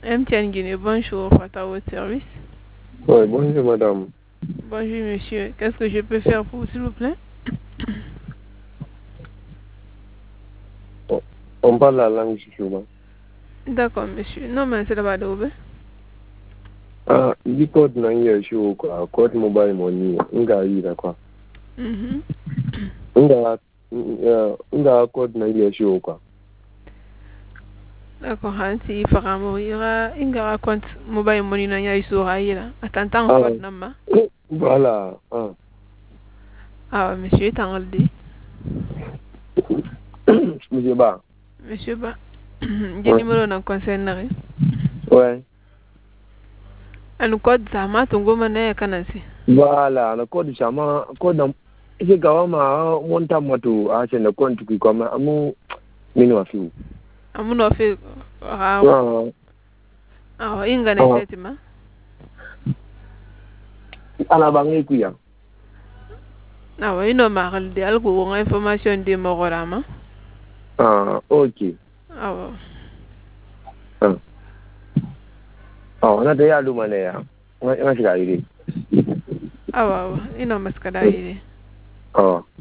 MTN Guinée, bonjour, à votre service. Oui, bonjour madame. Bonjour monsieur, qu'est-ce que je peux faire pour vous s'il vous plaît? On parle la langue souvent. D'accord monsieur, non mais c'est là-bas d'où? Ah, il code na iya show quoi, code mobile money, nga ira quoi. Nga code na iya show quoi. D'accord, si vraiment il y aura un compte mobile money na ya iso là. Attends code number. Voilà. Ah monsieur, t'en dit. Monsieur Ba. Monsieur Ba. Le numéro na concerne. Ouais. Le code ça m'a tongo mané kanasi. Voilà, le code chama code na ise gawa ma monta moto a se na compte ki kama amu minu afiu. Amu no fe inga na setima. Ala bangi ku ya. Ino magal de algo information de mogorama. Okay. Na da ya luma ne ya. Nga shiga ire. Ino maskada ire.